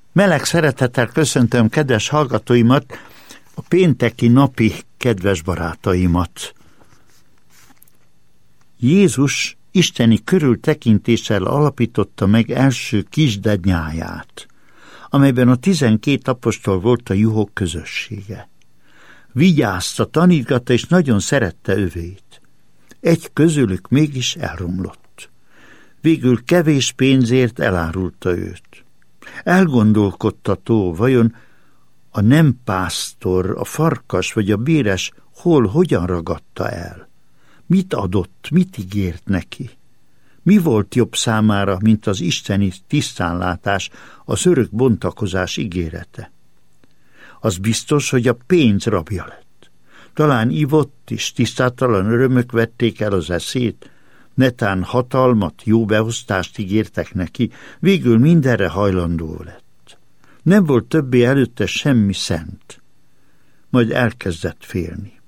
Meleg szeretettel köszöntöm kedves hallgatóimat, a pénteki napi kedves barátaimat. Jézus isteni körültekintéssel alapította meg első kisdednyáját, amelyben a 12 apostol volt a juhok közössége. Vigyázta, tanítgatta és nagyon szerette övét. Egy közülük mégis elromlott. Végül kevés pénzért elárulta őt. Elgondolkodtató, vajon a nem pásztor, a farkas vagy a béres hogyan ragadta el? Mit adott, mit ígért neki? Mi volt jobb számára, mint az isteni tisztánlátás, az örök bontakozás ígérete? Az biztos, hogy a pénz rabja lett. Talán ivott is, tisztátalan örömök vették el az eszét, netán hatalmat, jó beosztást ígértek neki, végül mindenre hajlandó lett. Nem volt többé előtte semmi szent. Majd elkezdett félni.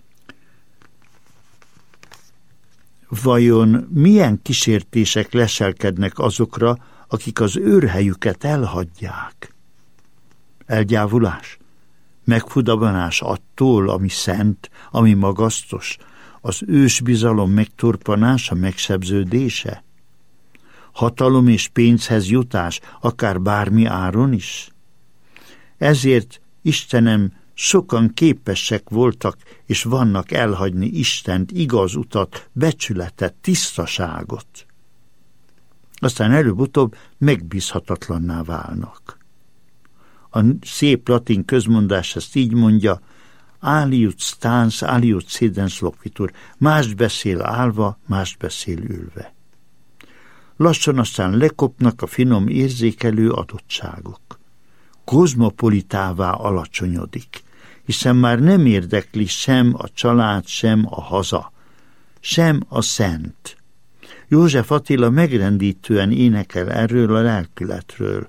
Vajon milyen kísértések leselkednek azokra, akik az őrhelyüket elhagyják? Elgyávulás? Megfudabanás attól, ami szent, ami magasztos, az ősbizalom megtorpanása, megsebződése? Hatalom és pénzhez jutás, akár bármi áron is? Ezért, Istenem, sokan képesek voltak és vannak elhagyni Istent, igaz utat, becsületet, tisztaságot. Aztán előbb-utóbb megbízhatatlanná válnak. A szép latin közmondás ezt így mondja: aliud stans, aliud sedens loquitur, mást beszél állva, mást beszél ülve. Lassan aztán lekopnak a finom érzékelő adottságok. Kozmopolitává alacsonyodik, hiszen már nem érdekli sem a család, sem a haza, sem a szent. József Attila megrendítően énekel erről a lelkületről.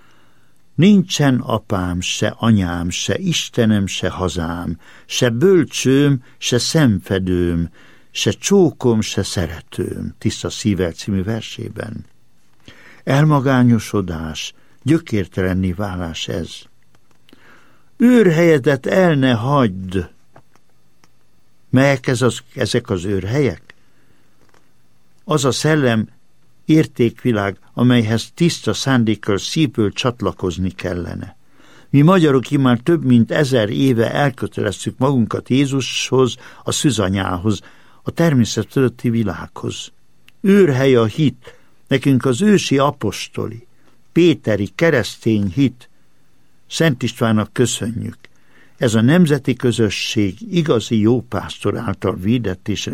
Nincsen apám, se anyám, se Istenem, se hazám, se bölcsőm, se szemfedőm, se csókom, se szeretőm, Tiszta szívvel című versében. Elmagányosodás, gyökértelenné válás ez. Őrhelyedet el ne hagyd! Melyek ezek az őrhelyek? Az a szellem, értékvilág, amelyhez tiszta szándékkal, szívből csatlakozni kellene. Mi magyarok immár több mint 1000 éve elköteleztük magunkat Jézushoz, a szűzanyához, a természet fölötti világhoz. Őrhely a hit, nekünk az ősi apostoli, péteri, keresztény hit. Szent Istvánnak köszönjük. Ez a nemzeti közösség igazi jópásztor által védett és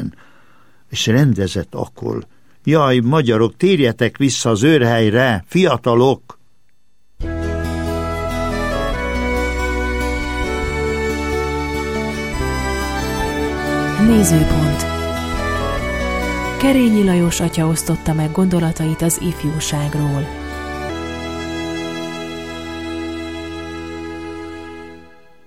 rendezett akol. Jaj, magyarok, térjetek vissza az őrhelyre, fiatalok! Nézőpont. Kerényi Lajos atya osztotta meg gondolatait az ifjúságról.